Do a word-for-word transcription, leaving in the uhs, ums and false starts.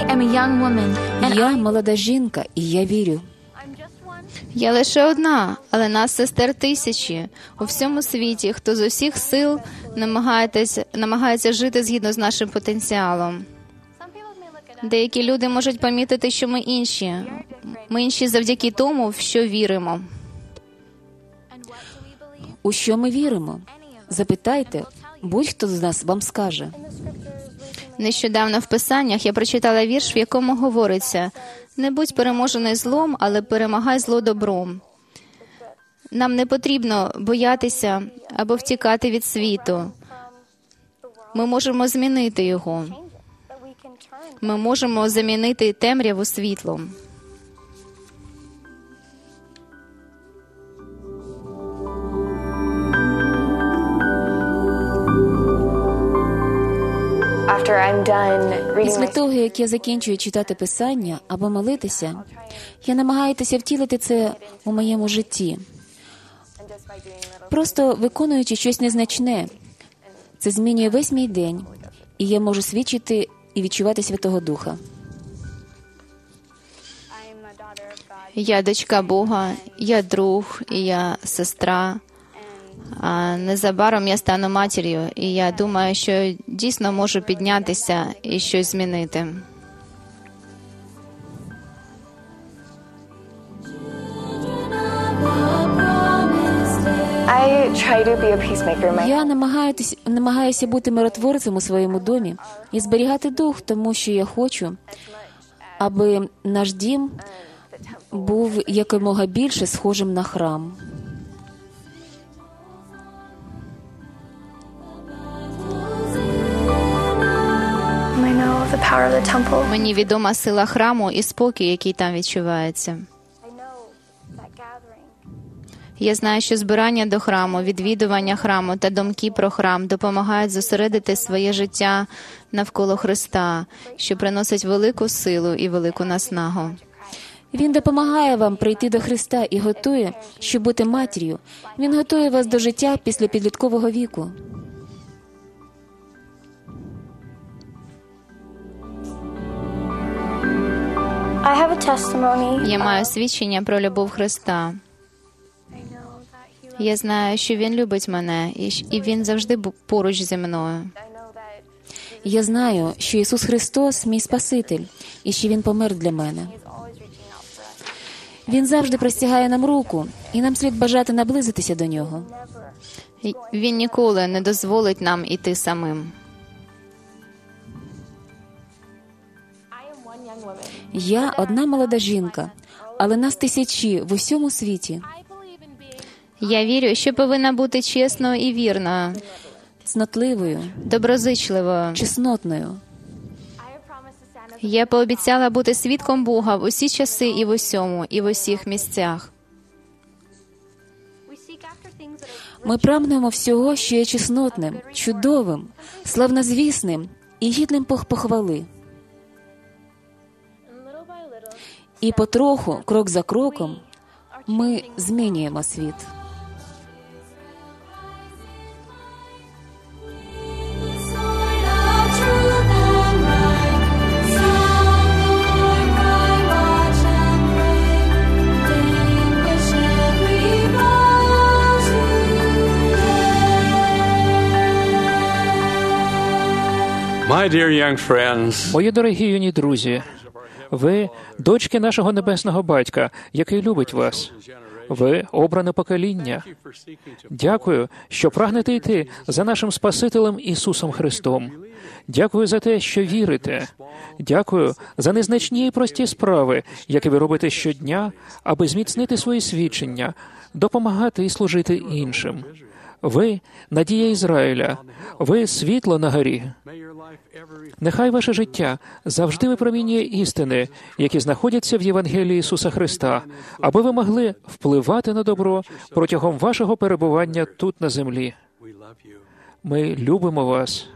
am a young woman, and Я молода жінка, і я вірю. Я лише одна, але нас сестер тисячі у всьому світі, хто з усіх сил намагається, намагається жити згідно з нашим потенціалом. Деякі люди можуть помітити, що ми інші. Ми інші завдяки тому, в що віримо. У що ми віримо? Запитайте, будь-хто з нас вам скаже. Нещодавно в Писаннях я прочитала вірш, в якому говориться: «Не будь переможений злом, але перемагай зло добром». Нам не потрібно боятися або втікати від світу. Ми можемо змінити його. Ми можемо замінити темряву світлом. Після того, як я закінчую читати Писання або молитися, я намагаюся втілити це у моєму житті. Просто виконуючи щось незначне. Це змінює весь мій день, і я можу свідчити і відчувати Святого Духа. Я дочка Бога, я друг, і я сестра. А незабаром я стану матір'ю, і я думаю, що дійсно можу піднятися і щось змінити. Я намагаюся, намагаюся бути миротворцем у своєму домі і зберігати дух, тому що я хочу, аби наш дім був якомога більше схожим на храм. Мені відома сила храму і спокій, який там відчувається. Я знаю, що збирання до храму, відвідування храму та думки про храм допомагають зосередити своє життя навколо Христа, що приносить велику силу і велику наснагу. Він допомагає вам прийти до Христа і готує, щоб бути матір'ю. Він готує вас до життя після підліткового віку. Я маю свідчення про любов Христа. Я знаю, що Він любить мене, і Він завжди був поруч зі мною. Я знаю, що Ісус Христос – мій Спаситель, і що Він помер для мене. Він завжди простягає нам руку, і нам слід бажати наблизитися до Нього. Він ніколи не дозволить нам іти самим. Я одна молода жінка, але нас тисячі в усьому світі. Я вірю, що повинна бути чесною і вірною, цнотливою, доброзичливою, чеснотною. Я пообіцяла бути свідком Бога в усі часи і в усьому, і в усіх місцях. Ми прагнемо всього, що є чеснотним, чудовим, славнозвісним і гідним похвали. І потроху, крок за кроком, ми змінюємо світ. My dear young friends, Мої дорогі юні друзі, ви – дочки нашого Небесного Батька, який любить вас. Ви – обране покоління. Дякую, що прагнете йти за нашим Спасителем Ісусом Христом. Дякую за те, що вірите. Дякую за незначні і прості справи, які ви робите щодня, аби зміцнити свої свідчення, допомагати і служити іншим. Ви – надія Ізраїля. Ви – світло на горі. Нехай ваше життя завжди випромінює істини, які знаходяться в Євангелії Ісуса Христа, аби ви могли впливати на добро протягом вашого перебування тут на землі. Ми любимо вас.